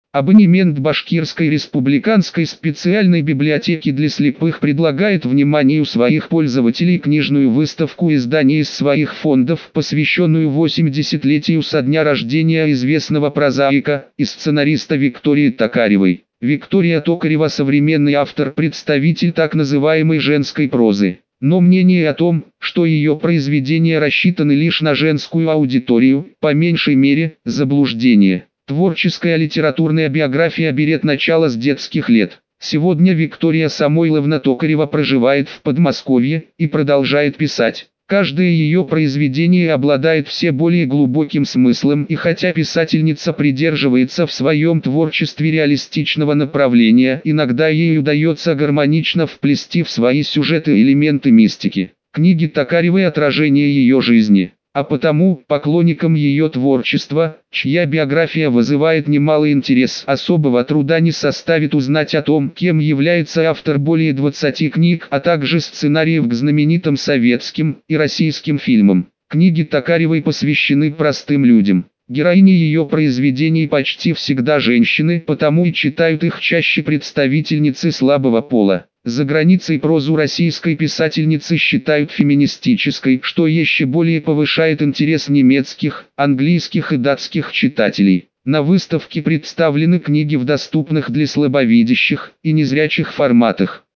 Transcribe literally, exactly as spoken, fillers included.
Абонемент Башкирской республиканской специальной библиотеки для слепых предлагает вниманию своих пользователей книжную выставку изданий из своих фондов, посвященную восьмидесятилетию со дня рождения известного прозаика и сценариста Виктории Токаревой. Виктория Токарева – современный автор, представитель так называемой женской прозы. Но мнение о том, что ее произведения рассчитаны лишь на женскую аудиторию, по меньшей мере, заблуждение. Творческая литературная биография берет начало с детских лет. Сегодня Виктория Самойловна Токарева проживает в Подмосковье и продолжает писать. Каждое ее произведение обладает все более глубоким смыслом, и хотя писательница придерживается в своем творчестве реалистичного направления, иногда ей удается гармонично вплести в свои сюжеты элементы мистики. Книги Токаревой – отражение ее жизни. А потому, поклонникам ее творчества, чья биография вызывает немалый интерес, особого труда не составит узнать о том, кем является автор более двадцати книг, а также сценариев к знаменитым советским и российским фильмам. Книги Токаревой посвящены простым людям. Героини ее произведений почти всегда женщины, потому и читают их чаще представительницы слабого пола. За границей прозу российской писательницы считают феминистической, что еще более повышает интерес немецких, английских и датских читателей. На выставке представлены книги в доступных для слабовидящих и незрячих форматах.